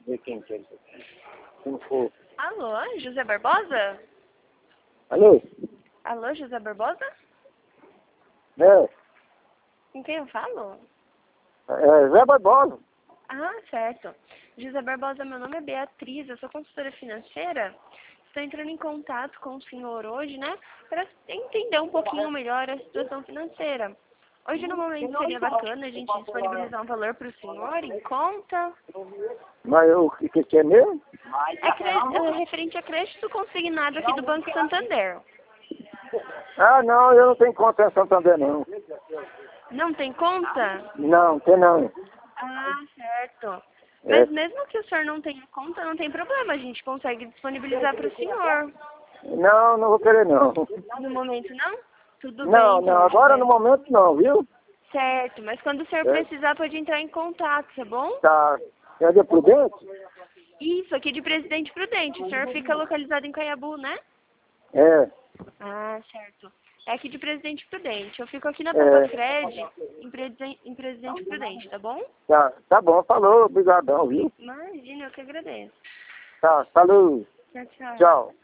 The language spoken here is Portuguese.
De quem que é isso? Se não for. Alô, José Barbosa? Alô? Alô, José Barbosa? É, Com quem eu falo? Zé Barbosa. Ah, certo. José Barbosa, meu nome é Beatriz, eu sou consultora financeira. Estou entrando em contato com o senhor hoje, né, para entender um pouquinho melhor a situação financeira. Hoje, no momento, seria bacana a gente disponibilizar um valor para o senhor em conta. Mas o que é mesmo? É referente a crédito consignado aqui do Banco Santander. Ah, não, eu não tenho conta em Santander, não. Não tem conta? Não, tem não. Ah, certo. É. Mas mesmo que o senhor não tenha conta, não tem problema, a gente consegue disponibilizar para o senhor. Não, não vou querer, não. No momento, não? Tudo Não, bem, não, então, agora José. no momento não, viu? Certo, mas quando o senhor precisar, pode entrar em contato, tá bom? Tá. É de Prudente? Isso, aqui de Presidente Prudente. O senhor fica localizado em Caiabu, né? É. Ah, certo. É aqui de Presidente Prudente. Eu fico aqui na Pampa Fred, em Presidente Prudente, tá bom? Tá bom, falou, obrigadão, viu? Imagina, eu que agradeço. Tá, falou. Tchau, tchau. Tchau.